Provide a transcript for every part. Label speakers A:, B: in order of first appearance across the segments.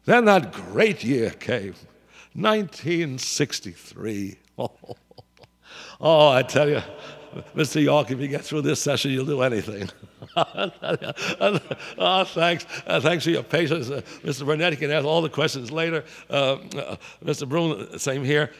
A: Then that great year came, 1963. Oh, I tell you, Mr. York, if you get through this session, you'll do anything. Oh, thanks. Thanks for your patience. Mr. Burnett, you can ask all the questions later. Mr. Broom, same here.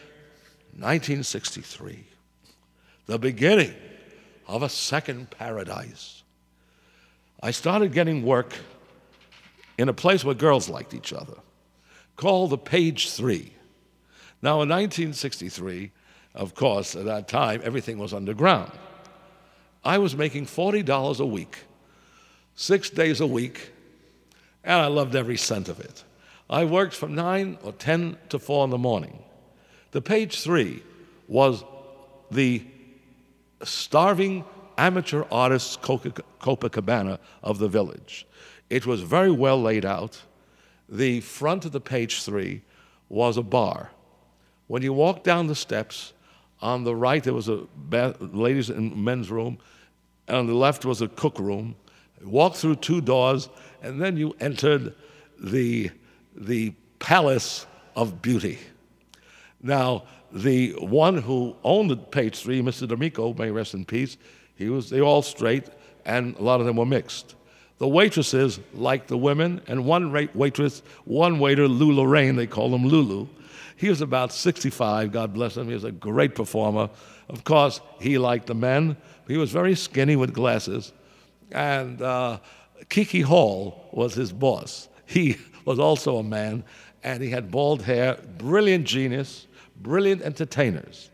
A: 1963, the beginning of a second paradise. I started getting work in a place where girls liked each other, called the Page 3. Now, in 1963, of course, at that time, everything was underground. I was making $40 a week, 6 days a week, and I loved every cent of it. I worked from 9 or 10 to 4 in the morning. The Page 3 was the starving amateur artists' Copacabana of the village. It was very well laid out. The front of the Page 3 was a bar. When you walked down the steps, on the right there was a ladies' and men's room, and on the left was a cook room. You walked through 2 doors, and then you entered the Palace of Beauty. Now, the one who owned the Page 3, Mr. D'Amico, may rest in peace, they were all straight, and a lot of them were mixed. The waitresses liked the women, and one waiter, Lou Lorraine, they called him Lulu. He was about 65, God bless him. He was a great performer. Of course, he liked the men. He was very skinny with glasses. And Kiki Hall was his boss. He was also a man, and he had bald hair, brilliant genius, brilliant entertainers.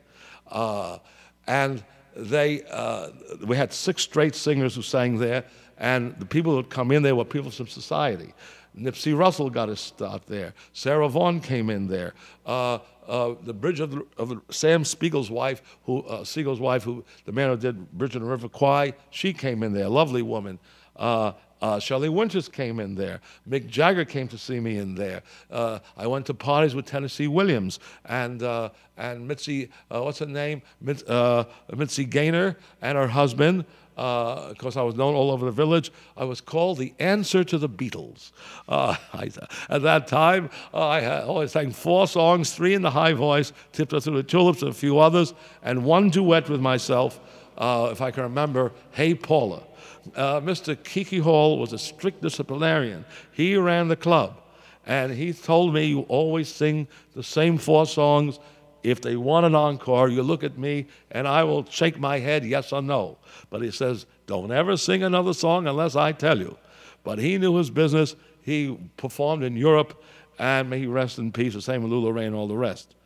A: And we had 6 straight singers who sang there, and the people who would come in there were people from society. Nipsey Russell got his start there. Sarah Vaughan came in there. The Bridge of Sam Spiegel's wife, Siegel's wife, who the man who did Bridge on the River Kwai, she came in there. Lovely woman. Shelley Winters came in there. Mick Jagger came to see me in there. I went to parties with Tennessee Williams and Mitzi, what's her name? Mitzi Gaynor and her husband. Of course, I was known all over the village. I was called the answer to the Beatles. At that time, I always sang 4 songs, 3 in the high voice, Tiptoe Through the Tulips, and a few others, and 1 duet with myself, if I can remember, Hey Paula. Mr. Kiki Hall was a strict disciplinarian. He ran the club, and he told me, you always sing the same 4 songs. If they want an encore, you look at me, and I will shake my head yes or no. But he says, don't ever sing another song unless I tell you. But he knew his business. He performed in Europe, and may he rest in peace, the same with Lou Lorraine and all the rest.